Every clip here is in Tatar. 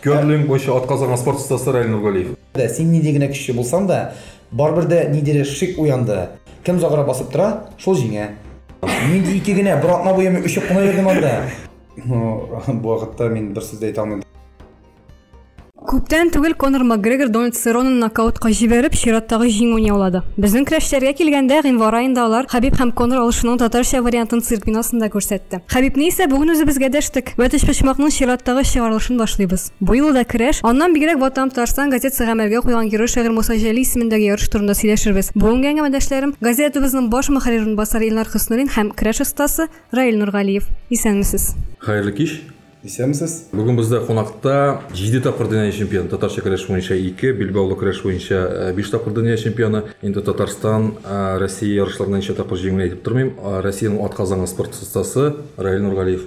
Көрлинг бойынша атказанган спортчысы Раил Нургалиев. Сен недегіне кіші болсаң да, барбір де недері шик уянды. Кім зағыра басып тұра, шол жеңе. Мен де екегіне бір атна бойымен үшіп құна бердім анда. Бұл уақытта мен бір сөзді айта алмадым. Күптән түгел Конор Макгрегор Дональд Серронны нокаутка җибәреп, чираттагы җиңүне яулады. Безнең көрәшчеләргә килгәндә, гыйнвар аенда алар Хабиб һәм Конор алышының татарча вариантын цирк бинасында күрсәтте. Хабибне исә бүген үзебезгә дәштек. Вәтеш почмакның чираттагы чыгарылышын башлыйбыз. Бу юлы да көрәш, аннан бигрәк Ватан Татарстан газетасы гамәлгә куйган герой шагыйрь Муса Җәли исемендәге ярыш турында сөйләшербез. Бүгенге әңгәмәдәшләрем газетабызның баш мөхәррирен басар Илнар Хөснурин һәм көрәш остасы Раил Нургалиев. Исәнмесез? Хәерле кич. Исәнмесез? Бүген бездә кунакта 7 тапкыр дөнья чемпионы, татарча көрәш буенча 2, билбаулы көрәш буенча 5 тапкыр дөнья чемпионы. Инде Татарстан, Россия ярышларында ничә тапкыр җиңүне әйтеп тормыйм. Россиянең атказанган спорт остасы Раил Нургалиев.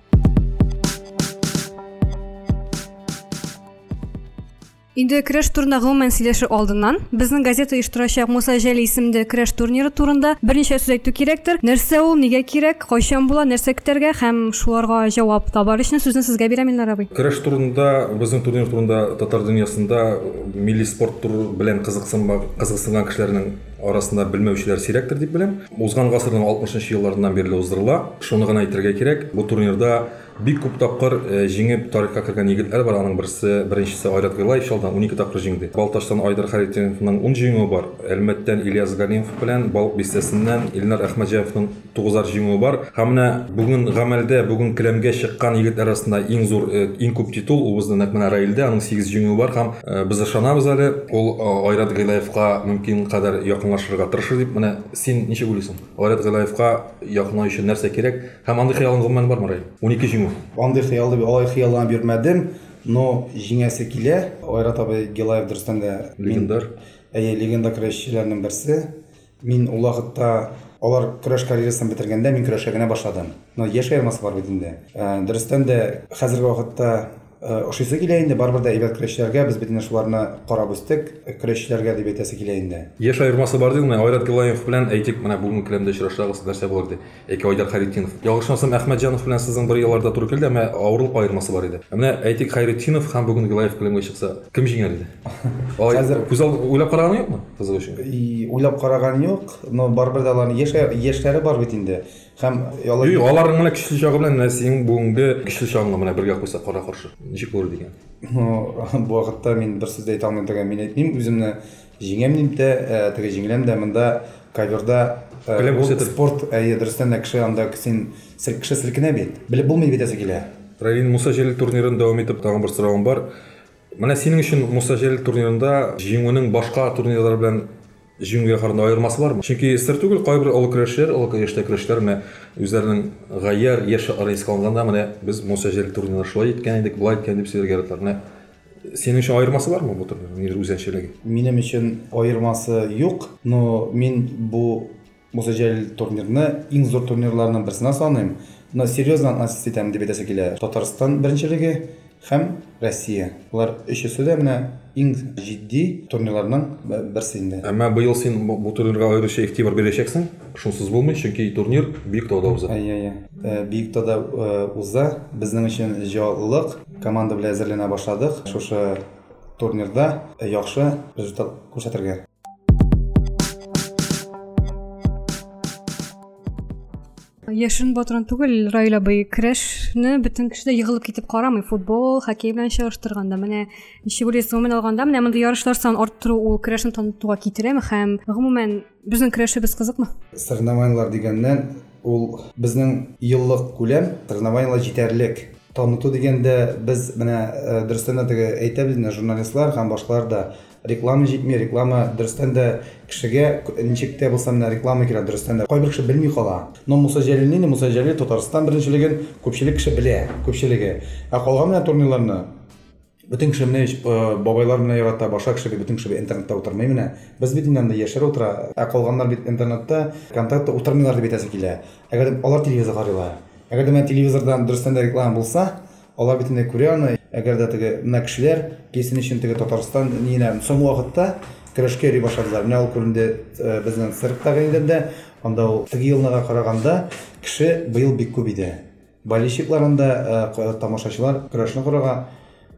Инде көрәш турында гомумән сөйләшер алдыннан безнең газета оештырачак Муса Җәли исемендә көрәш турниры турында берничә сүз әйтү кирәктер. Нәрсә ул, нигә кирәк, кайчан була, нәрсә көтәргә һәм шуларга җавап табар өчен сүзне сезгә бирәм, Илнар абый. Көрәш турында, безнең турнир турында татар дөньясында милли спорт туры белән кызыксынган кешеләрнең арасында белмәүчеләр сирәктер дип беләм. Узган гасырның 60-нчы елларыннан бирле уздырыла. Шуны гына әйтергә кирәк. Бу турнирда бик күп тапкыр җиңеп тарихка кергән егетләр бар. Аның беренчесе Айрат Гыйлаев шалдан 12 тапкыр җиңде. Балташтан Айдар Харитиновның 10 җиңүе бар. Әлмәттән Ильяс Галимов белән Балык бистәсеннән Илнар Әхмәҗаевның 9 җиңүе бар. Һәм менә бүген гамәлдә, бүген келәмгә чыккан егетләр арасында иң зур, иң күп титул ул безнең менә Раилдә, аның 8 җиңүе бар һәм без ышанабыз әле, ул Айрат Гыйлаевка мөмкин кадәр якынлашырга тырышыр дип. Менә син ничек уйлыйсың? Айрат Гыйлаевка якынлашу өчен нәрсә кирәк? Һәм андый хыялың гомумән бармы, Раил? 12 җиңү. Андый хыялды алай хыяллана бирмәдем, но җиңәсе килә. Айрат абый Гилаев дөрестән дә легендар. Легенда көрәшчеләрнең берсе. Мин ул вакытта алар көрәш карьерасын бетергәндә мин көрәшә генә башладым. Но яшь аермасы бар бит инде. Дөрестән дә хәзерге вакытта ошысы килә инде, барбыр да әйбәт көрәшчеләргә без бит инде шуларны карап үстек, көрәшчеләргә дип әйтәсе килә инде. Яшь аермасы бар дип, менә Айрат Гыйлаев белән әйтик, менә бүген келәмдә очрашабыз, нәрсә булыр ди. Яки Айдар Харитдинов. Ялгышмасам, Әхмәтҗанов белән сезнең бер елларда туры килде, әмма авырлык аермасы бар иде. Менә әйтик, Харитдинов һәм бүген Гыйлаев келәмгә чыкса, кем җиңәр иде? Хәзер күз алды уйлап караган юкмы? Кызык өчен. Уйлап караган юк, но барбыр да аларның яшьләре бар бит инде. Һәм аларның менә көчле чагы белән менә синең бүгенге көчле чагыңны менә бергә куйсак кара-каршы. Ничек булыр дигән. Бу вакытта мин бер сүз әйтә алмыйм дигән, мин әйтмим, үземне җиңәм дип тә, теге җиңеләм дә монда коверда спорт дөрестән дә кеше анда син кеше селкенә бит. Белеп булмый бит әсе килә. Раил, Муса Җәлил турнирын дәвам итеп тагын бер соравым бар. Менә синең өчен Муса Җәлил турнирында җиңүнең башка турнирлар белән җиңүгә караганда аермасы бармы? Чөнки сер түгел, кайбер олы көрәшчеләр, олы яшьтә көрәшчеләр менә үзләренең гаяр яше арыска алганда менә без Муса Җәлил турнирында шулай иткән идек, булай иткән дип сөйләргә яратлар. Менә синең өчен аермасы бармы бу турнирның үзенчәлеге? Минем өчен аермасы юк, но мин бу Муса Җәлил турнирны иң зур турнирларның берсенә саныйм. Но серьезно относиться итәм дип әйтәсе килә. Татарстан беренчелеге һәм Россия. Улар өчесе дә менә иң җитди турнирларның берсе инде. Әмма быел син бу турнирга аеруча игътибар бирәчәксең. Шунсыз булмый, чөнки турнир Биектауда уза. Биектауда уза. Безнең өчен җаваплылык. Команда белән әзерләнә башладык. Шушы турнирда яхшы результат күрсәтергә. Яшын батырын түгел, Раил абый, көрәшне бөтен кеше дә егылып китеп карамый. Футбол, хоккей белән чагыштырганда, менә ничек уйлыйсың, мен алганда, менә монда ярышлар сан арттыру ул көрәшне танытуга китерәме һәм гомумән безнең көрәшебез кызыкмы? Соревнованиялар дигәннән ул безнең еллык күләм, соревнованиялар җитәрлек. Таныту дигәндә без менә дөрестән дә әйтәбез, журналистлар һәм башкалар да реклама җитми, реклама дөрестән дә кешегә ничек тә булса менә реклама кирәк, дөрестән дә кайбер кеше белми кала. Но Муса Җәлилне, Муса Җәлил Татарстан беренчелеген күпчелек кеше белә, күпчелеге. Ә калган менә турнирларны бөтен кеше менә бабайлар менә ярата, башка кеше бөтен кеше интернетта утырмый менә. Без бит инде яшәр утыра, ә калганнар бит интернетта, контактта утырмыйлар дип әйтәсе килә. Әгәр алар телевизор карыйлар. Әгәр менә телевизордан дөрестән дә реклама булса, алар бит инде күрә аны. Әгәр дә теге менә кешеләр кесен өчен теге Татарстан нинә соң вакытта көрәшкә йөри башладылар. Менә ул күренде безнең цирктагы инде, анда ул теге елныга караганда кеше быел бик күп иде. Болельщикларында тамашачылар көрәшне карага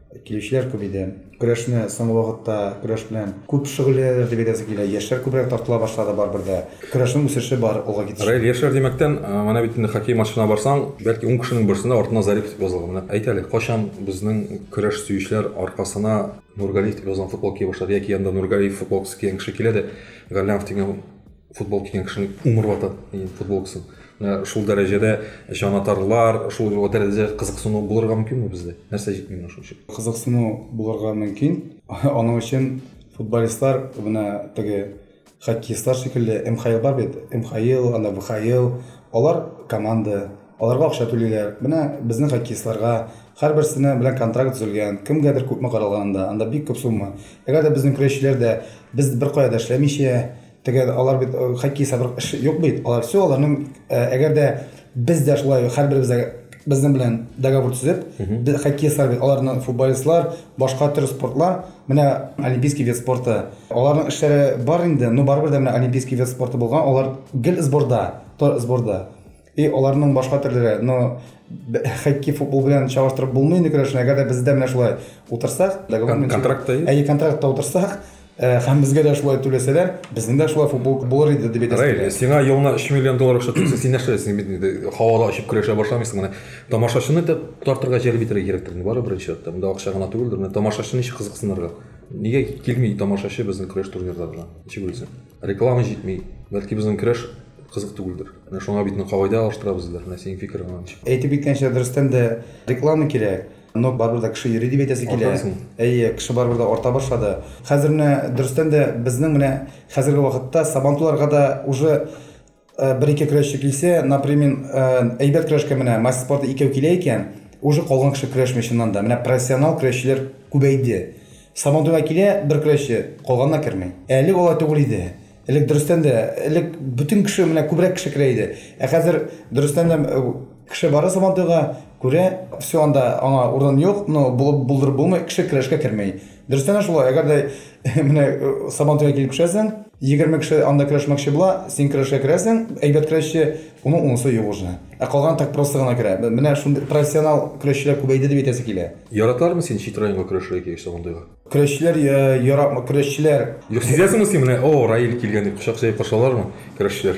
килүчеләр күп иде. Көрәшне соңгы вакытта көрәш белән күп шөгыльләнәләр дип әйтәсе килә. Яшьләр күбрәк тартыла башлады барбер дә. Көрәшнең үсеше бар, алга китеше. Раил, яшьләр димәктән, менә бит инде хоккей матчына барсаң, бәлки 10 кешенең берсенә артына Зарипов дип язылган. Менә әйт әле, качан безнең көрәш сөючеләр аркасына Нургалиев дип язган футбол кия башлады, яки янда Нургалиев футболкасы кигән кеше килә дә, Галлямов дигән футбол кигән кешенең умыр вата футболкасын. Шул дәрәҗәдә җанатарлар, шул дәрәҗәдә кызыксыну булырга мөмкинме бездә? Нәрсә җитми менә шушы? Кызыксыну булырга мөмкин. Аның өчен футболистлар менә теге хоккеистлар шикелле МХЛ бар бит. МХЛ, анда ВХЛ, алар команда, аларга акча түлиләр. Менә безнең хоккеистларга һәрберсенә белән контракт төзелгән, кемгәдер күпме каралганда, анда бик күп сумма. Әгәр дә безнең көрәшчеләр дә без бер кая да эшләмичә, теге алар бит хоккей сабыр юк бит. Алар все аларның әгәр дә без дә шулай һәрберебезгә безнең белән договор төзеп, хоккеистлар бит, аларның футболистлар, башка төр спортлар, менә олимпийский вид спорты. Аларның эшләре бар инде, но барыбер дә менә олимпийский вид спорты булган, алар гел сборда, тор сборда. И аларның башка төрләре, но хоккей футбол белән чагыштырып булмый инде көрәшне. Әгәр дә бездә менә шулай утырсак, контрактта, контрактта утырсак, һәм безгә дә шулай түләсәләр, безнең дә шулай футбол булыр иде дип әйтәсез. Сиңа елына 3 миллион доллар акча түлсә, син нәрсәләрсең бит? Һавада ачып көрәшә башламыйсың менә. Тамашачыны да тартырга җәлеп итәргә кирәктер. Бары беренче чиратта. Монда акча гына түгелдер. Менә тамашачыны ничек кызыксынырга? Нигә килми тамашачы безнең көрәш турнирларына? Ничек белсен? Реклама җитми. Бәлки безнең көрәш кызык түгелдер. Менә шуңа бит кагыйда алыштырабыз диләр. Менә синең фикерең ничек? Әйтеп биткәнчә дөрестән дә реклама кирәк. Но барбер дә кеше йөри дип әйтәсе килә. Әйе, кеше барбер дә арта башлады. Хәзер менә дөрестән дә безнең менә хәзерге вакытта Сабантуйларга да уже бер-ике көрәшче килсә, например, әйбәт көрәшкә менә мастер спорты икәү килә икән, уже калган кеше көрәшмәй чыннан да. Менә профессионал көрәшчеләр күбәйде. Сабантуйга килә бер көрәшче, калганна кермәй. Әле алай түгел иде. Элек дөрестән дә, элек бүтән кеше менә күбрәк кеше керә иде. Хәзер дөрестән дә кеше бара Сабантуйга күрә, все анда аңа урын юк, но булдырып булмый, кеше көрәшкә кермәй. Дөрестән шулай, әгәр дә менә Сабантуйга килеп төшәсең, 20 кеше анда көрәшмәкче була, син көрәшкә керәсең, әйбәт көрәшче, уның унысы юк уже. Калган так просто гына керә. Менә шундый профессионал көрәшчеләр күбәйде дип әйтәсе килә. Яраталармы син чит районга көрәшергә килеш Сабантуйга? Көрәшчеләр яратмый, көрәшчеләр. Юк, сизәсеңме син менә, Раил килгән дип кочак җәйп кашалармы көрәшчеләр?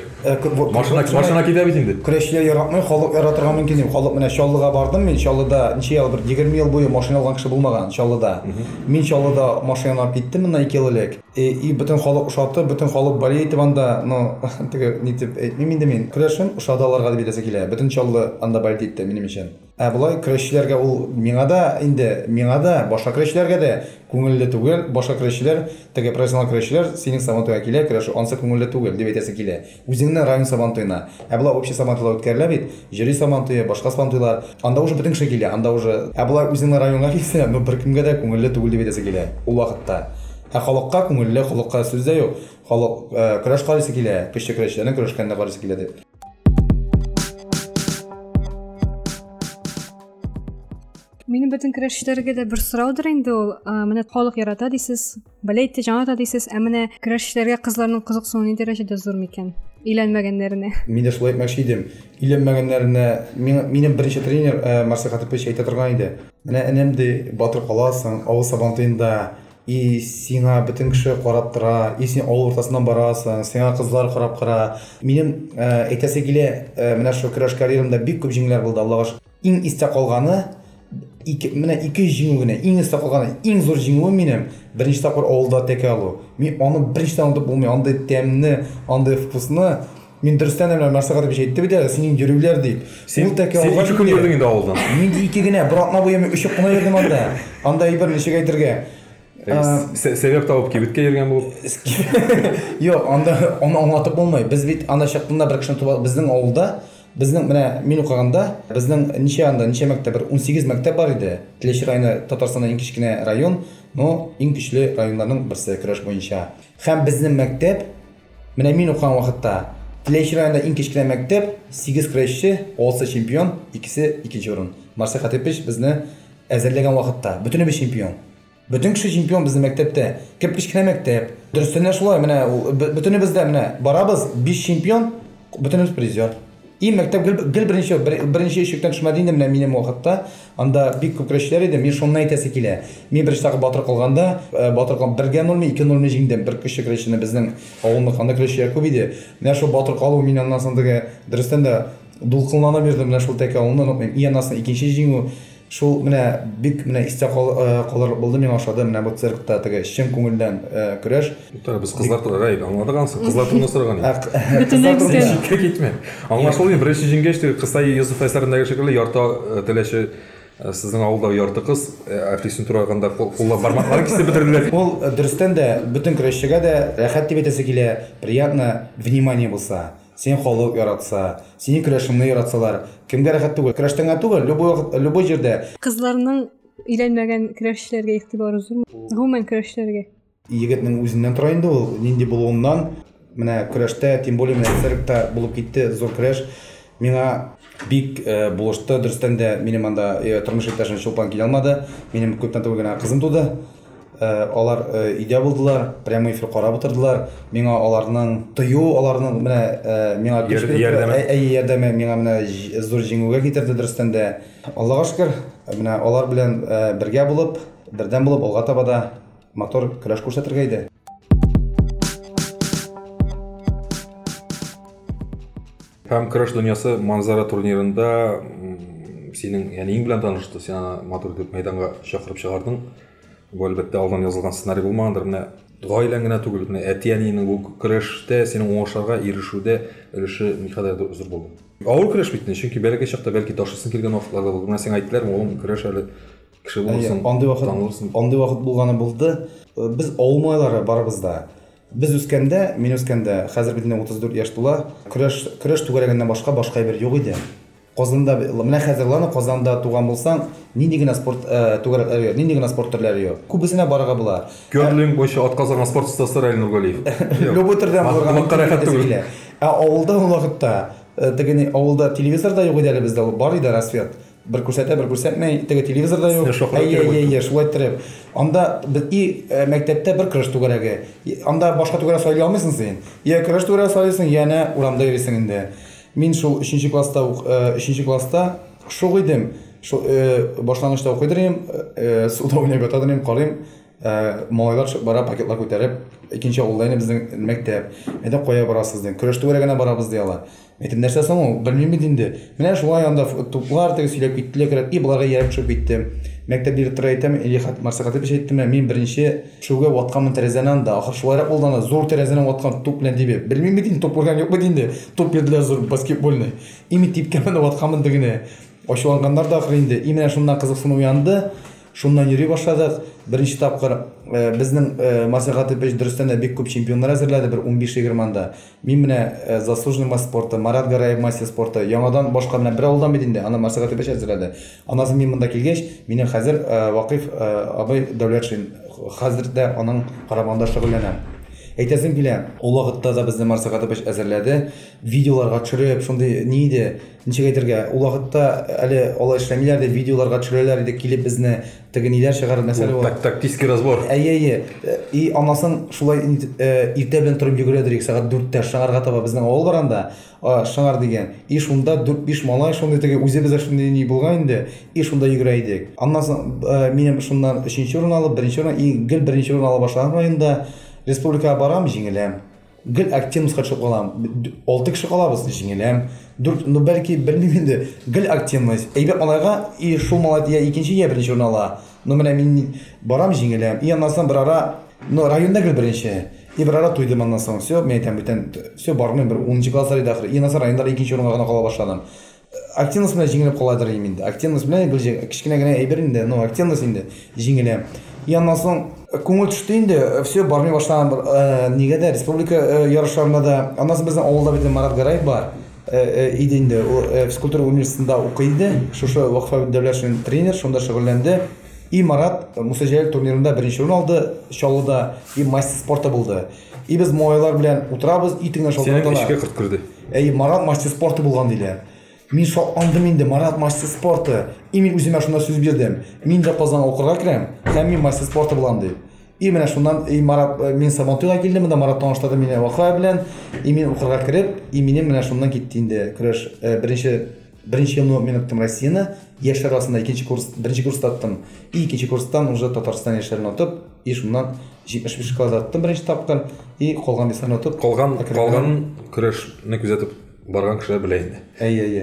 Машина китә бит инде. Көрәшчеләр яратмый, халык яратырга мөмкин дип. Халык менә Чаллыга бардым мин, Чаллыда ничә ел, бер 20 ел буе машина алган кеше булмаган Чаллыда. Мин Чаллыда машиналар киттем моннан 2 ел элек. И бөтен халык ошатты, бөтен халык болей итеп анда, но теге нитеп әйтмим инде мин. Көрәшем ошады аларга дип әйтәсе килә. Бөтен Чаллы анда болей итте минем өчен. Булай көрәшчеләргә ул миңа да башка көрәшчеләргә дә күңелле түгел. Башка көрәшчеләр, теге профессионал көрәшчеләр синең Сабантуйга килә, көрәш ансы күңелле түгел дип әйтәсе килә. Үзеңнең район Сабантуйна. Булай общий Сабантуйлар үткәрелә бит. Җири Сабантуйы, башка Сабантуйлар. Анда уже бөтен кеше килә. Анда уже булай үзеңнең районга килсә, но бер кемгә дә күңелле түгел дип әйтәсе килә. Ул вакытта. Халыкка күңелле, халыкка сүз дә юк. Халык көрәш карыйсы килә, кеше көрәшчеләрне көрәшкәндә карыйсы килә дип. Минем бөтен көрәшчеләргә дә бер сораудыр инде ул. Менә халык ярата дисез, балетте җаната дисез, ә менә көрәшчеләргә кызларның кызыксыну ни дәрәҗәдә зур микән? Өйләнмәгәннәренә. Мин дә шулай әйтмәкче идем. Өйләнмәгәннәренә минем беренче тренер Марсель Хатыпович әйтә торган иде. Менә энем ди, батыр каласың, авыл Сабантуйында, и сиңа бөтен кеше карап тора, и син авыл уртасыннан барасың, сиңа кызлар карап кара. Минем әйтәсе килә, менә шу көрәш карьерамда бик күп җиңүләр булды, Аллага шөкер. Иң истә калганы менә 2 җиңү генә, иң истә калганы, иң зур җиңүем минем беренче тапкыр авылда тәкә алу. Мин аны беренче унутып булмый, андай тәмне, андай вкусны. Мин дөрестән менә Марсель Хатыпович әйтте бит, синең йөрүләр дип. Ул тәкә алган. Син 2 көн йөрдең инде авылдан. Мин 2 генә, бер атна буе өчеп кына йөрдем анда. Анда әйбер ничек әйтергә. Сәбәп табып кибеткә йөргән булып. Юк, анда аны аңлатып булмый. Без бит анда чакында бер кешене туба, безнең авылда, безнең менә мин укыганда, безнең ничә мәктәп, 18 мәктәп бар иде. Теләче районы Татарстанның иң кечкенә район, но иң көчле районнарның берсе көрәш буенча. Һәм безнең мәктәп, менә мин укыган вакытта, Теләче районында иң кечкенә мәктәп, 8 көрәшче, 6 чемпион, 2 икенче урын. Марсель Хатыпович безне әзерләгән вакытта, бөтенебез чемпион. Бөтен кеше чемпион безнең мәктәптә. Кеп кечкенә мәктәп. Дөрестән шулай, менә бөтенебез дә менә барабыз, 5 чемпион, бөтенебез призер. И мәктәп гел беренче ишектән төшмәде инде менә минем вакытта. Анда бик күп көрәшчеләр иде. Мин шуны әйтәсе килә. Мин беренче тагы Батыр калганда, Батыр 1-0, 2-0 җиңдем. Бер кеше көрәшчене безнең авылны кандай көрәшчеләр күп иде. Менә шул Батыр калу мин аннан соң теге дөрестән дә дулкынлана бирде менә шул тәкә авылны онытмыйм. И аннан соң икенче җиңү шул менә бик менә истә калыр булды миңа ашады менә бу циркта теге чын күңелдән көрәш. Без кызлар турында аңладыгансың. Кызлар турында сораган. Кызлар турында Китме. Аңлашылды. Беренче җиңгәч Кысай Йосыф әсәрендәге шикелле ярта теләче сезнең авылдагы ярты кыз Африкасын тураганда куллап бармакларын кисеп бетерделәр. Ул дөрестән дә бөтен көрәшчегә дә рәхәт дип әйтәсе килә. Приятно внимание булса. Сен халык яратса, синең көрәшеңне яратсалар, кемгә рәхәт түгел? Көрәштәңә түгел, любой җирдә. Кызларның өйләнмәгән көрәшчеләргә игътибары зурмы? Гомумән көрәшчеләргә. Егетнең үзеннән тора инде ул, нинди булуыннан. Менә көрәштә, тем более менә циркта булып китте зур көрәш. Миңа бик булышты, дөрестән дә минем анда тормыш иптәшем Чулпан килә алмады. Минем күптән түгел генә кызым туды. Алар идея булдылар, прямо эфир карап утырдылар. Миңа аларның тыю, аларның менә миңа ярдәме миңа менә зур җиңүгә китерде дөрестән дә. Аллага шөкер, менә алар белән бергә булып, бердәм булып алга таба да мотор көрәш күрсәтергә иде. Һәм көрәш дөньясы манзара турнирында синең, ягъни иң белән танышты, син мотор дип мәйданга чакырып чыгардың. Бу әлбәттә алдан язылган сценарий булмагандыр. Менә гаиләң генә түгел, менә әти-әнинең бу көрәштә синең уңышларга ирешүдә өлеше никадәр зур булды. Авыр көрәш бит, чөнки бәләкәй чакта бәлки ташысын килгән вакытларда булды. Менә син әйттеләр, улым көрәш әле кеше булсын, танылырсың. Андый вакыт булганы булды. Без авыл малайлары барыбыз да. Без үскәндә, мин үскәндә, хәзер бит 34 яшь тула. Көрәш түгәрәгәннән башка бер юк иде. Казанда менә хәзерләнә Казанда туган булсаң, нинди генә спорт түгәрәкләре, нинди генә спорт төрләре юк. Күбесенә барырга була. Көрлинг буенча атказанган спорт остасы Раил Нургалиев. Любой төрдән барырга. Авылда ул вакытта, теге авылда телевизор да юк иде әле бездә, бар иде рассвет. Бер күрсәтмәй, теге телевизор да юк. Шулай торып. Анда без мәктәптә бер көрәш түгәрәге. Анда башка түгәрәк сайлый алмыйсың син. Я көрәш түгәрәк сайлыйсың, яна урамда йөрисең инде. Мин шул 3нче класста шул идем. Шул башлангычта укыйдым, суда уйнап ятадым, карыйм. Малайлар бара пакетлар күтәреп, икенче авылда инде безнең мәктәп. Әйдә кая барасыз дигән. Көрәш түгәрәгенә барабыз диялар. Әйтем, нәрсә соң ул? Белмим бит инде. Менә шулай анда туплар теге сөйләп киттеләр, и буларга ярып төшеп киттем. Мәктәп директоры әйтәм, Илихат Марсакатов әйттем, мин беренче шуга ватканмын тәрәзәнән да, ахыр шулайрак булды, зур тәрәзәнән ваткан туп белән дип. Белмим бит инде, туп булган юк бит инде. Туп бирделәр зур баскетбольный. И мин типкәмән ватканмын дигәне. Ачуланганнар да ахыр инде. И менә шуннан кызыксыну уянды. Шуннан йөри башладык. Беренче тапкыр безнең Марсакатов дөрестән дә бик күп чемпионнар әзерләде, бер 15-20-да. Мин менә заслуженный мастер спорта, Марат Гараев мастер спорта, яңадан башка менә бер авылдан бит инде, аны Марсакатов әзерләде. Аннан соң мин монда килгәч, минем хәзер Вакыйф абый Дәүләтшин, хәзер дә аның карамагында шөгыльләнәм. Әйтәсем килә, ул вакытта да безне Марсакатов әзерләде, видеоларга төшереп, шундый ни иде, ничек әйтергә, ул вакытта әле алай эшләмиләр дә видеоларга төшерәләр иде, килеп безне теге ниләр чыгарып мәсәле ул. Тактический разбор. И аннан шулай иртә белән торып йөгерәдер, сәгать 4-тә шаңарга таба безнең авыл баранда, шаңар дигән. И шунда 4-5 малай шундый теге үзебез шундый ни булган инде, и шунда йөгерә идек. Аннан соң минем шуннан 3нче урын алып, 1нче урын, и гел 1нче урын ала башлаган районда республикага барам, җиңеләм. Гел активностька төшеп калам. 6 кеше калабыз, җиңеләм. 4, ну бәлки белмим инде. Гел активность. Әйбәт малайга и шул малай я икенче я 1нче урын ала. Ну менә мин барам, җиңеләм. И аннан соң бер ара, ну районда гел 1нче. И бер ара туйдым аннан соң. Всё, мен әйтәм бүтән, всё бармыйм, бер 10нчы класслар иде ахыр. И аннан соң районда 2нче урынга гына кала башладым. Активность белән җиңелеп каладыр инде. Активность белән гел кичкенә генә әйбер инде, ну активность инде җиңеләм. И аннан соң күңел төште инде, все бармый башлаган нигәдә республика ярышларында да. Аннан соң безнең авылда бит Марат Гараев бар. Иде инде, физкультура университетында укый иде. Шушы Вакыйф Дәүләтшин тренер, шунда шөгыльләнде. И Марат Муса Җәлил турнирында 1нче урын алды, Чаллыда, и мастер спорта булды. И без малайлар белән утырабыз, итеңнән шалтыраталар. Синең ишкә кырт кирде. Марат мастер спорта булган диләр. Мин андым инде, Марат мастер спорта. И мин үземә шунда сүз бирдем. Мин дә Казанга укырга керәм, һәм мин мастер спорта булам дип. И менә шуннан Марат мин Сабантуйга килдем, монда Марат таныштырды мине Вафа белән. И мин укырга кереп, и минем менә шуннан китте инде көрәш. Беренче елны мин үттем Россияны, яшьләр арасында беренче курста аттым. И икенче курстан уже Татарстан яшьләрен атып, и шуннан 75 класс аттым беренче тапкыр, и калган бисаны атып, калган көрәшне күзәтеп барган кешеләр белә инде. Әйе.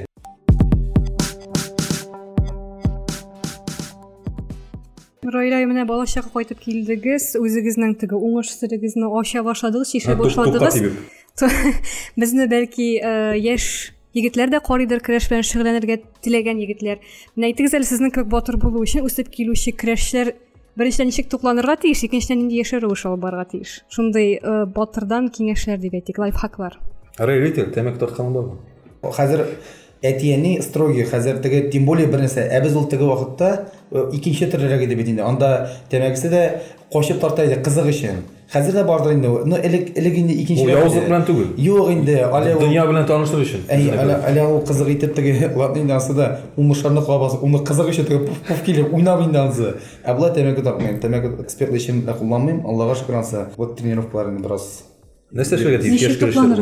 Раила, менә балачакка кайтып килдегез, үзегезнең теге уңышсызлыгыгызны ача башладыгыз, шиша башладыгыз. Безне бәлки яшь егетләр дә карыйдыр, көрәш белән шөгыльләнергә теләгән егетләр. Менә әйтегез әле, сезнең кебек батыр булу өчен үсеп килүче көрәшчеләр беренчедән ничек тукланырга тиеш, икенчедән нинди яшь рәвеш алып барырга тиеш. Шундый батырдан киңәшләр дип әйтик, лайфхаклар. Раила, тәмәк тарткан бармы? Хәзер әтияне строгий, хәзер теге тем более бернәрсә, без ул теге вакытта икенче төрлерәк иде бит инде. Анда тәмәкесе дә качып тарта иде кызык өчен. Хәзер дә бардыр инде. Ну элек инде икенче. Ул явызлык белән түгел. Юк инде, Дөнья белән таныштыру өчен. Әле ул кызык итеп теге латин ансыда умышларны кабасы, уны кызык өчен теге пуф килеп уйнап инде ансы. Ә була тәмәке тартмыйм. Тәмәке экспертлык өчен дә кулланмыйм. Аллага шөкер ансы. Вот тренировкаларны бераз. Нәрсә эшләргә тиеш көрәшчеләр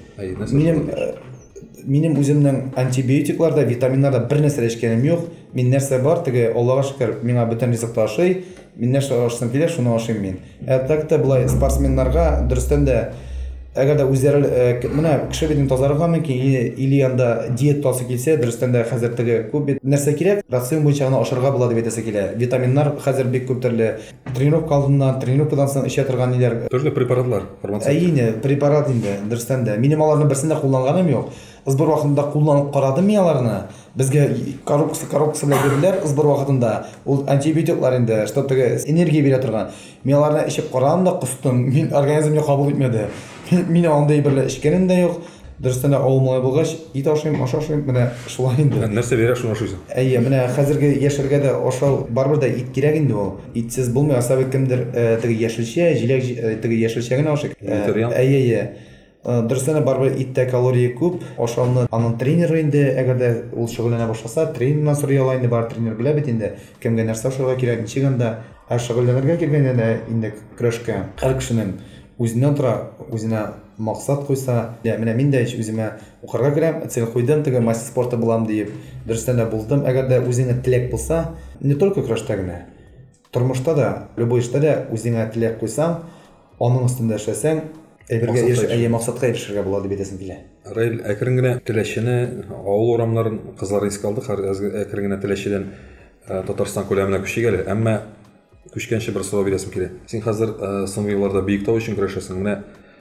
өчен? Минем үземнең антибиотикларда, витаминнарда бер нәрсә эшкәнем юк. Мин нәрсә бар, теге Аллага шөкер, миңа бөтен ризык ашый. Мин нәрсә ашасым килә, шуны ашыйм мин. Так булай спортсменнарга дөрестән дә әгәр дә үзләре менә кеше битен тазарырга мөмкин, или анда диетасы килсә, дөрестән дә хәзер теге күп бит нәрсә кирәк, рацион буенча гына ашарга була дип әйтәсе килә. Витаминнар хәзер бик күп төрле тренировка алдыннан, тренировкадан соң эчә торган ниләр. Төрле препаратлар, Әйе, препарат инде, дөрестән дә. Минем аларны берсен дә кулланганым юк. Ызбыр вакытында кулланып карадым мин аларны. Безгә коробкасы белән бирделәр, ызбыр вакытында. Ул антибиотиклар инде, что теге энергия бирә торган. Мин аларны эчеп карадым да кустым. Мин организмны кабул итмәде. Мин андай берлә эчкәнем дә юк. Дөрестән дә авылмай булгач, ит ашыйм, ашашыйм, менә шулай инде. Нәрсә бирә, шуны ашыйсың? Әйе, менә хәзерге яшьләргә дә ашау барбыр да ит кирәк инде ул. Итсез булмый, асабы кемдер теге яшелчә, җиләк теге яшелчә генә ашый. Әйе. Дөрестән дә барбыр иттә калория күп. Ашауны аның тренеры инде, әгәр дә ул шөгыльләнә башласа, тренердан сорый ала инде, бар тренер белә бит инде. Кемгә нәрсә ашарга кирәк, ничек анда шөгыльләнергә килгәндә инде көрәшкә. Һәр кешенең үзеннән тора, үзенә максат куйса, менә мин дә үземә укырга керәм, цель куйдым, теге мастер спорты булам дип. Дөрестән дә булдым. Әгәр дә үзеңә теләк булса, не только көрәштә генә, тормышта да, любой эштә дә үзеңә теләк куйсаң, аның өстендә эшләсәң, әйе максатка ирешергә була дип әйтәсем килә. Раил, әкрен генә теләшене, авыл урамнарын кызларын искә алдык, әкрен генә теләшедән Татарстан күләменә күчик әле, әмма күчкәнче бер сорау бирәсем килә. Син хәзер соңгы елларда Биектау өчен көрәшәсең. Менә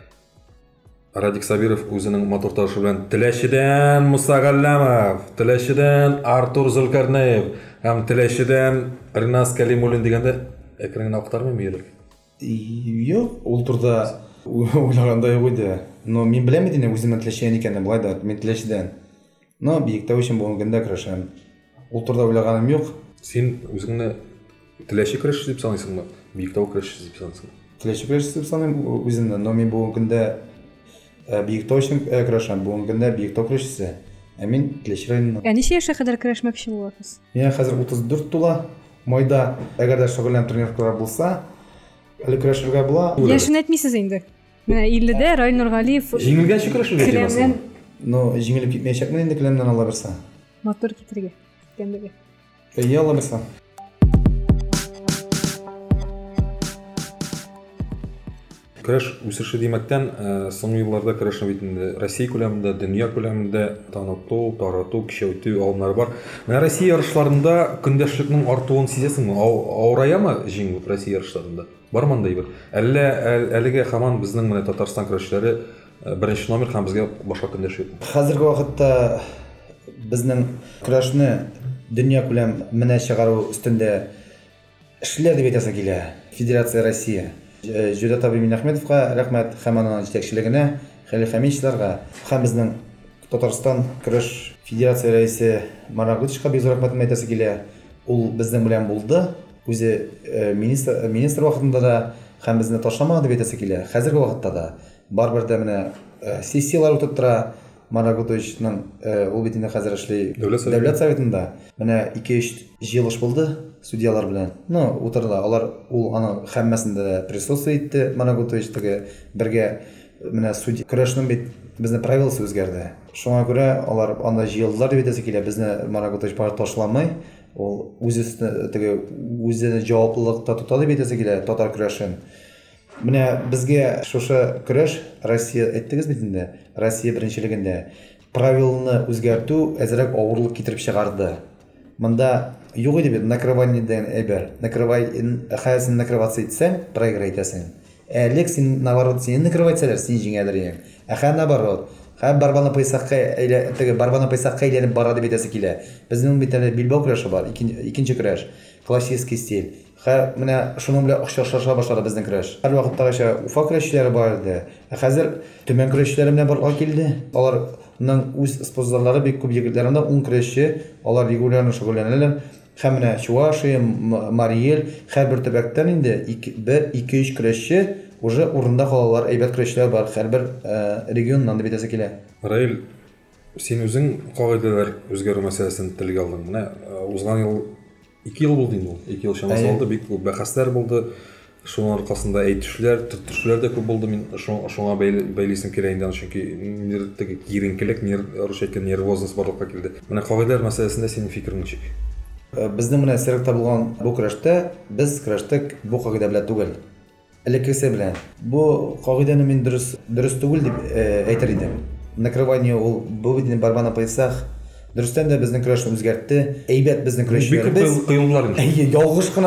Радик Сабиров үзенең матур тавышы белән теләшедән Муса Галләмов, теләшедән Артур Зөлкарнәев һәм теләшедән Ринас Калимуллин дигәндә әкрен генә актармыйм бит. Юк, ул турда уйлагандай иде. Но мин беләм инде үземнең теләшән икәнне, булай да мин теләшедән. Но Биектау өчен булган көндә көрәшәм. Ул турда уйлаганым юк. Син үзеңне теләши көрәшче дип саныйсыңмы? Биектау көрәшче дип саныйсыңмы? Теләши көрәшче дип саныйм үземне, но мин булган көндә Биектау өчен көрәшәм, булган көндә Биектау көрәшчесе. Ә мин теләшәм. Ничә яшькә кадәр көрәшмәкче буласыз? Мин хәзер 34 тула. Майда әгәр дә шөгыльләнеп тренировкалар булса, әле көрәшергә була. Яшен әйтмисез инде. Менә 50дә Раил Нургалиев Җиңелгәнче көрәшергә келәмнән Но җиңелеп китмәячәкмен инде келәмнән Алла берсә. матур китергә. Кемдәге? Әйе, Алла берсә. Көрәш үсеше димәктән, соңгы елларда көрәшне бит инде Россия күләмендә, дөнья күләмендә таныту, тарату, кичәүтү алымнары бар. Менә Россия ярышларында көндәшлекнең артуын сизәсеңме? Аураямы җиңү Россия ярышларында? Бармы андай бер? Әлегә һаман безнең менә Татарстан көрәшчеләре беренче номер һәм безгә башка көндәш юк. Хәзерге вакытта безнең көрәшне дөнья күләм менә чыгару өстендә эшләр дип әйтәсе килә. Федерация Россия. Җүдәт Абимин Әхмәтовка рәхмәт һәм аның җитәкчелегенә, Хәлил Хәмидовларга һәм безнең Татарстан көрәш федерация рәисе Марат Гутишка бик зур рәхмәтне әйтәсе килә. Ул безнең белән булды. Үзе министр вакытында да һәм безне ташламады дип әйтәсе килә. Хәзерге вакытта да барбер дә менә сессиялар үтеп тора. Марагутовичның ул бит инде хәзер эшли Дәүләт дәүләт советында. Менә 2-3 җыелыш булды судьялар белән. Ну, утырдылар. Алар ул аның һәммәсендә присутствие итте. Марагутович теге бергә менә судья көрәшнең бит безне правиласы үзгәрде. Шуңа күрә алар анда җыелдылар дип әйтәсе килә. Безне Марагутович пар ташламый. Ул үзенә җаваплылыкта тота дип әйтәсе килә татар көрәшен. Менә безгә шушы көрәш Россия әйттегез бит инде. Россия беренчелегендә правиланы үзгәртү әзрәк авырлык китереп чыгарды. Монда юк иде бит накрывание дигән әйбер. Хәзер накрываться итсәң, проиграть итәсең. Әлек син наоборот син накрывайтсалар, син җиңәләр. Һәм наоборот, һәм барбана пейсакка теге барбана пейсакка әйләнеп бара дип әйтәсе килә. Безнең бит әле Билбау көрәше бар, икенче көрәш, классический стиль. Менә шуның белән охшаша башлады безнең көрәш. Һәр вакыттагыча Уфа көрәшчеләре бар иде. Хәзер Төмән көрәшчеләре белән барлыкка килде. Аларның үз спонсорлары бик күп егетләрендә 10 көрәшче, алар регулярно шөгыльләнәләр. Һәм менә Чувашия, Мариэл, һәрбер төбәктән инде 1-2-3 көрәшче уже урында калалар, әйбәт көрәшчеләр бар. Һәрбер регионнан дип әйтәсе килә. Раил, син үзең кагыйдәләр үзгәрү мәсьәләсен телгә алдың. Менә узган ел 2 ел булды инде ул. 2 ел чамасы булды, бик күп бәхәсләр булды. Шуның аркасында әйтүчләр, төртүчләр дә күп булды. Мин шуңа бәйлисем кирәк инде, чөнки нирдәге киренкелек, русча әйткәндә нервозность барлыкка килде. Менә кагыйдәләр мәсьәләсендә синең фикерең ничек? Безнең менә сирәктә булган бу көрәштә без көрәштек бу кагыйдә белән түгел. Элеккесе белән. Бу кагыйдәне мин дөрес түгел дип әйтер идем. Накрывание ул бу бит барбана пейсах. Дөрестән дә безнең көрәшне үзгәртте. Әйбәт безнең көрәшчеләребез. Ялгыш кына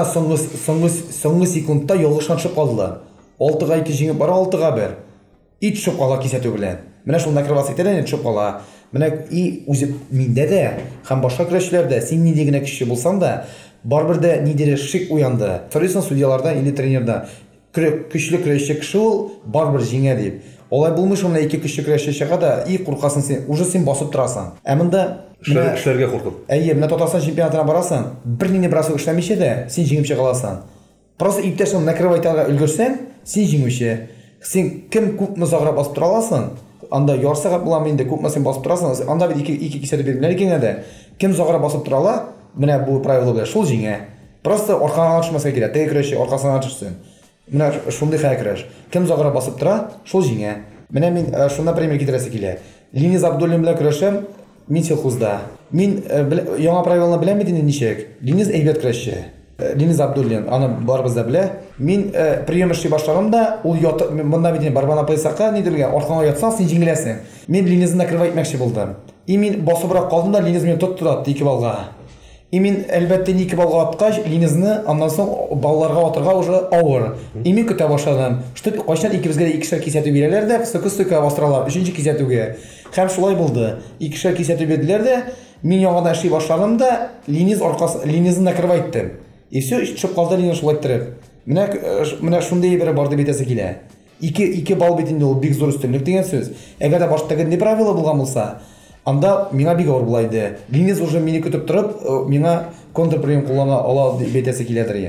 соңгы секундта ялгышан төшеп калдылар. 6-га 2 җиңеп бара, 6-га 1. И төшеп кала кисәтү белән. Менә шул накрывация итәләр, төшеп кала. Менә үзе миндә дә һәм башка көрәшчеләрдә син нинди генә кеше булсаң да, барбер дә ниндидер шик уянды. Сорыйсың судьялардан или тренердан. Көчле көрәшче кеше ул барбер җиңә дип. Олай булмый шуны 2 көчле көрәшче чыга да, куркасың син, уже син басып торасың. Ә монда эшләргә куркып. Менә Татарстан чемпионатына барасың, бернинди бросок эшләмичә дә син җиңеп чыга аласың. Просто иптәшең накрывайтырга өлгерсәң, син җиңүче. Син кем күпме заграп басып тора аласың? Анда яр сәгать була инде, күпме син басып торасың. Анда бит 2 кисәтү бирмәләр икән дә. Кем заграп басып тора ала? Менә бу правила белән шул җиңә. Просто арканга төшмәскә кирәк. Теге көрәшче аркасына төшсен. Менә шундый хәкрәш. Кем заграп басып тора, шул җиңә. Менә мин шунда пример китерәсе килә. Линис Абдуллин белән көрәшәм, мин сельхозда. Мин яңа правиланы беләм бит инде ничек. Линис әйбәт көрәшче. Линис Абдуллин, аны барыбыз да белә. Мин прием эшли башлаганда, ул монда бит барбана пейсакка ни дилгән, арканга ятсаң син җиңеләсең. Мин Линисны накрывать итмәкче булдым. И мин басыбрак калдым да Линис мине тотты 2 балга. И мин әлбәттә 2 балга аткач Линисны аннан соң балларга атырга уже авыр. И мин көтә башладым. Что кайчан икебезгә 2-шәр кисәтү бирәләр дә, кысты-кысты бастыралар 3-нче кисәтүгә. Һәм шулай булды. 2-шәр кисәтү бирделәр дә, мин яңадан эшли башлагам да Линисны накрывать иттем. И все, төшеп калды Линис шулай иттереп. Менә шундый бер бар дип әйтәсе килә. 2 балл бит инде ул бик зур өстенлек дигән сүз. Әгәр дә баштагы не правила булган булса, анда миңа бик авыр була иде. Линис уже мине көтеп торып, миңа контрприем куллана ала дип әйтәсе киләдер.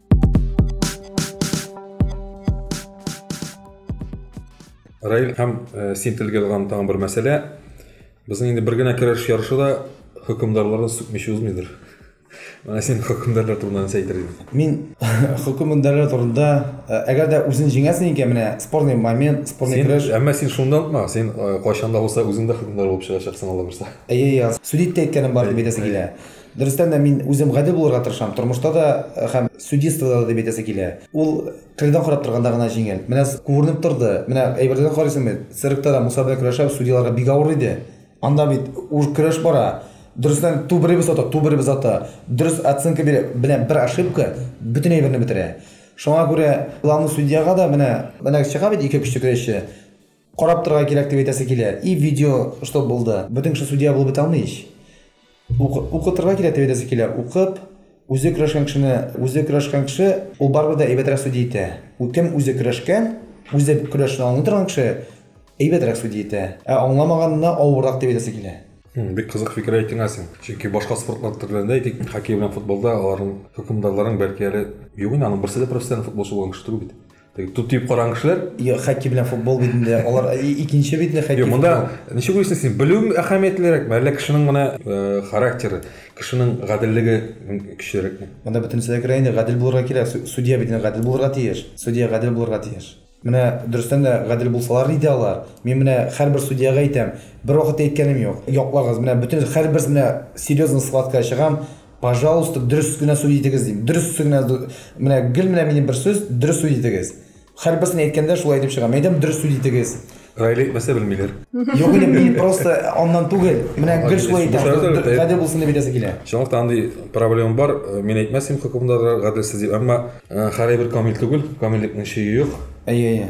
Раил, һәм син телгә алган тагын бер мәсьәлә. Безнең инде бер генә көрәш ярышында хөкемдарларны сүкмичә узмыйдыр. Менә син хөкемдарлар турында нәрсә әйтер идең? Мин хөкемдарлар турында, әгәр дә үзен җиңәсең икән, менә спорный момент, спорный көрәш. Әмма син шундан тма, син кайчан да булса үзең дә хөкемдар булып чыгачаксың Алла берсе. Судит әйткәнем бар дип әйтәсе килә. Дөрестән дә мин үзем гадел булырга тырышам. Тормышта да һәм судистствода да дип әйтәсе килә. Ул кырдан карап торганда гына җиңел. Менә күренеп торды. Менә әйбердән карыйсың бит. Циркта да мусабака көрәшә судьяларга бик авыр иде. Анда бит уж көрәш бара. Дөрестән тубрыбыз ата. Дөрес оценка белән бер ошибка бөтен әйберне бетерә. Шуңа күрә главный судьяга да менә чыга бит 2 көчле көрәшче. Карап торырга кирәк дип әйтәсе килә. И видео что булды. Бөтен кеше судья булып бета алмый. Укытырга кирәк дип әйтәсе килә. Укып, үзе көрәшкән кеше ул барбыр да әйбәтрәк судья итә. Кем үзе көрәшкән, үзе көрәшне аңлый торган кеше әйбәтрәк судья итә. Ә аңламаганына авыррак дип әйтәсе килә. Бик кызык фикер әйттең син. Чөнки башка спорт төрләрендә әйтик, хоккей белән футболда аларның хөкемдарларын бәлки әле юк инде, аның берсе дә профессиональ футболчы булган кеше түгел бит. Тут тип караган кешеләр. Хоккей белән футбол битендә алар икенче битендә хоккей. Монда ничек уйлыйсың син? Белү әһәмиятлерәкме, әллә кешенең моны характеры, кешенең гаделлеге көчлерәкме? Монда бөтенесе керә инде, гадел булырга кирәк. Судья битендә гадел булырга тиеш. Судья гадел булырга тиеш. Менә дөрестән дә гадел булсалар иде алар. Мин менә һәрбер судьяга әйтәм, бер вакыт әйткәнем юк. Яклагыз, менә бөтен һәрбер менә серьезный схватка чыгам. Пожалуйста, дөрес генә судья итегез дим. Дөрес генә менә гел менә минем бер сүз, дөрес судья итегез. Һәрберсен әйткәндә шулай дип чыгам. Әйтәм, дөрес судья итегез. Райли мәсәле белмиләр. Юк, мин просто аннан түгел. Менә гел шулай әйтәм. Гадел булсын дип әйтәсе килә. Чынлыкта андый проблема бар. Мин әйтмәсем хукумда гаделсез дип, әмма һәрбер камил түгел, камиллекнең шеге юк. Әйе.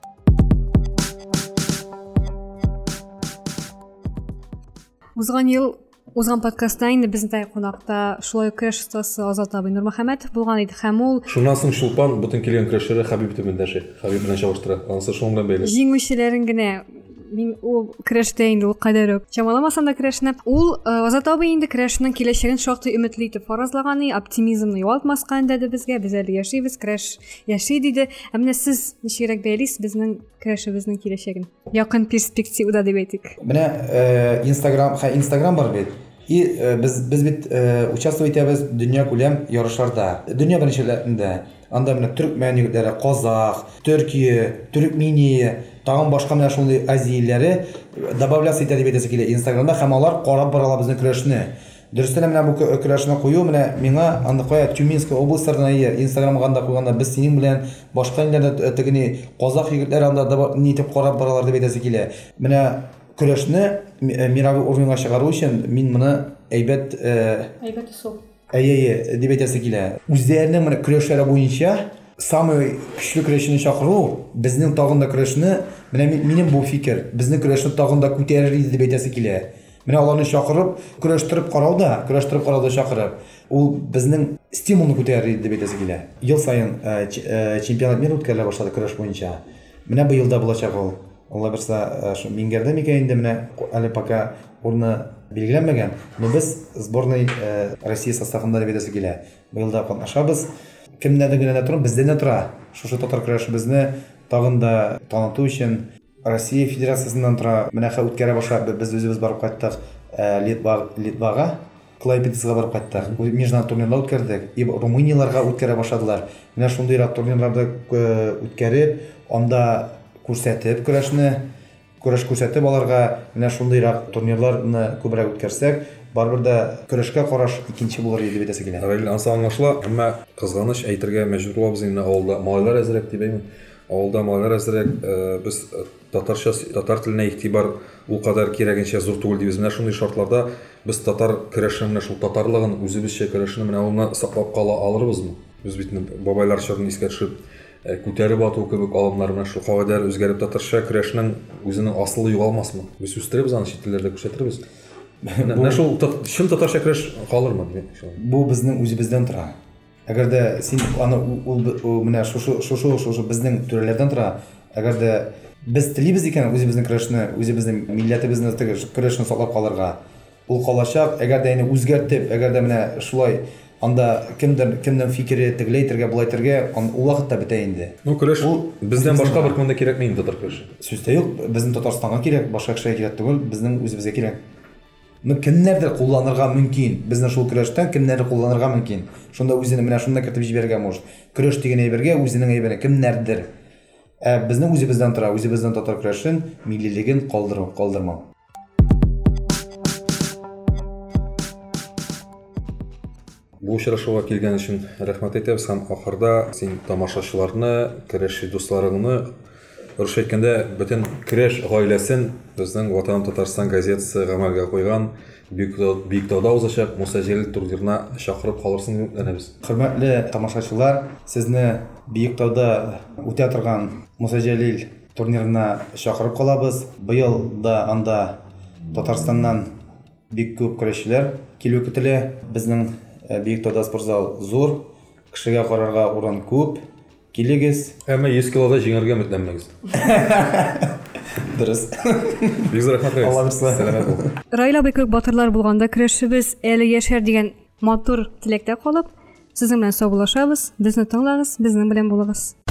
Узган подкастта инде безнең кунакта шулай көрәш остасы Азат абый Нурмөхәммәтов булган иде һәм ул Шуннан соң Шулпан бүтән килгән көрәшчеләр Хәбиб төбендәше. Хәбиб белән чагыштыра. Анысы шуның белән бәйле. җиңүчеләрен генә мин ул көрәштә инде ул кадәр үк чамаламасам да көрәшне ул Азат абый инде көрәшнең киләчәген шактый өметле итеп фаразлаган, оптимизмны югалтмаска иде безгә, без әле яшибез, көрәш яши диде. Ә менә сез ничегрәк бәйлисез безнең көрәшебезнең киләчәген? Якын перспективада дип әйтик. Менә Instagram бар бит. И без бит участвовать итәбез дөнья күләм ярышларда. Дөнья беренчеләрендә. Анда менә төркмән егетләре, Казах, Төркия, Төркмения, тагын башка менә шундый Азияләре добавляться итә дип әйтәсе килә Instagramда һәм алар карап баралар безнең көрәшне. Дөрестән менә бу көрәшне кую менә миңа анда кая Тюменская областьлардан Instagramга анда куйганда без синең белән башка илләрдә тегени Казах егетләре анда ни итеп карап баралар дип әйтәсе килә. Менә көрәшне мировой уровеньга чыгару өчен мин моны әйбәт усул. Дип әйтәсе килә. Үзләренең менә көрәшләре буенча самый көчле көрәшчене чакыру, безнең тагын да көрәшне, менә минем бу фикер, безнең көрәшне тагын да күтәрер иде дип әйтәсе килә. Менә аларны чакырып, көрәштереп карауда чакырып, ул безнең стимулны күтәрер иде дип әйтәсе килә. Ел саен чемпионат мира үткәрелә башлады көрәш буенча. Менә бу елда булачак ул. Алла берсе мингәрдә микән инде менә әле пока урны билгеләнмәгән. Но без сборной Россия составында дип әйтәсе килә. Бу елда катнашабыз. Кемнәрдә генә тора, бездә дә тора. Шушы татар көрәшебезне тагын да таныту өчен Россия Федерациясыннан тора. Менә үткәрә башлап без үзебез барып кайттык Литвага, Клайпедага барып кайттык. Международный турнирлар үткәрдек. И Румынияларга үткәрә башладылар. Менә шундый турнирларда үткәреп, анда күрсәтеп көрәш күрсәтеп аларга менә шундыйрак турнирларны күбрәк үткәрсәк, барбер да көрәшкә караш икенче булыр иде дип әйтәсе килә. Райли ансы аңлашыла, әмма кызганыч әйтергә мәҗбүр булабыз инде авылда малайлар әзрәк дип әйтәм. Авылда малайлар әзрәк без татар теленә игътибар ул кадәр кирәгенчә зур түгел дибез. Менә шундый шартларда без татар көрәшенә шул татарлыгын үзебезчә көрәшне менә аны саклап кала алырбызмы? Без бит бабайлар чорын искә төшеп күтәреп ату кебек алымнар менә шул кагыйдәләр үзгәреп татарча көрәшнең үзенең асылы югалмасмы? Без үстеребез аны чит илләрдә күрсәтербез. Менә шул чын татарча көрәш калырмы? Бу безнең үзебездән тора. Әгәр дә син аны ул менә шушы безнең түрәләрдән тора. Әгәр дә без телибез икән үзебезнең көрәшне, үзебезнең милләтебезне көрәшне саклап калырга, ул калачак. Әгәр дә аны үзгәртеп, әгәр дә менә шулай анда кемдән фикере тегеләйтергә, булайтырга, ул вакытта бетә инде. Ну көрәш бездән башка бер кемдә кирәкме инде татар көрәше? Сүздә юк, безнең Татарстанга кирәк, башка кешегә кирәк түгел, безнең үзебезгә кирәк. Ну кемнәрдер кулланырга мөмкин. Безнең шул көрәштән кемнәрдер кулланырга мөмкин. Шунда үзенең менә шунда кертеп җибәргә может. Көрәш дигән әйбергә үзенең әйберен кемнәрдер. Безнең үзебездән тора, үзебездән татар көрәшен, миллилеген калдырмау. Бу очрашуга килгән өчен рәхмәт әйтәбез һәм ахырда син тамашачыларны, көрәшче дусларыңны, рус әйткәндә, бөтен көрәш гаиләсен безнең Ватан Татарстан газетасы гамәлгә куйган Биектауда узачак Муса Җәлил турнирына чакырып калырсың дип үтенәбез. Хөрмәтле тамашачылар, сезне Биектауда үтә торган Муса Җәлил турнирына чакырып калабыз. Быел да анда Татарстаннан бик күп көрәшчеләр килү көтелә. Безнең Биектауда спортзал зур, кешегә карарга урын күп. Килегез. Әмма 100 килода җиңәргә өметләнмәгез. Дөрес. Бик рәхмәт. Алла берсе. Сәламәт бул. Раил абый кебек батырлар булганда көрәшебез әле яшәр дигән матур теләктә калып, сезнең белән саубуллашабыз. Безне тыңлагыз, безнең белән булыгыз.